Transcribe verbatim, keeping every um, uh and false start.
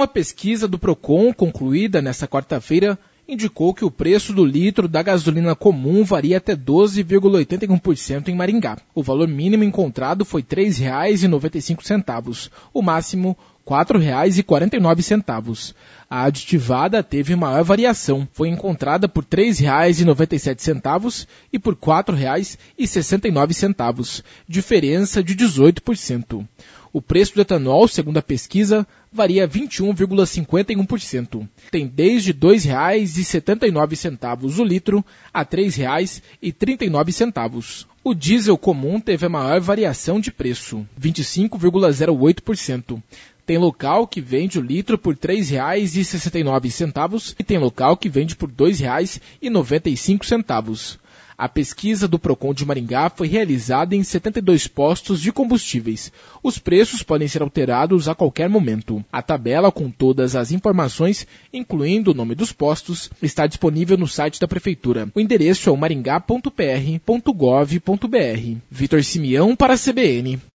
nova pesquisa do Procon, concluída nesta quarta-feira, indicou que o preço do litro da gasolina comum varia até doze vírgula oitenta e um por cento em Maringá. O valor mínimo encontrado foi três reais e noventa e cinco centavos, o máximo quatro reais e quarenta e nove centavos. A aditivada teve maior variação, foi encontrada por três reais e noventa e sete centavos e por quatro reais e sessenta e nove centavos, diferença de dezoito por cento. O preço do etanol, segundo a pesquisa, varia vinte e um vírgula cinquenta e um por cento. Tem desde dois reais e setenta e nove centavos o litro a três reais e trinta e nove centavos. O diesel comum teve a maior variação de preço, vinte e cinco vírgula zero oito por cento. Tem local que vende o litro por três reais e sessenta e nove centavos e tem local que vende por dois reais e noventa e cinco centavos. A pesquisa do Procon de Maringá foi realizada em setenta e dois postos de combustíveis. Os preços podem ser alterados a qualquer momento. A tabela com todas as informações, incluindo o nome dos postos, está disponível no site da Prefeitura. O endereço é o maringá ponto p r ponto gov ponto b r. Vitor Simeão para a C B N.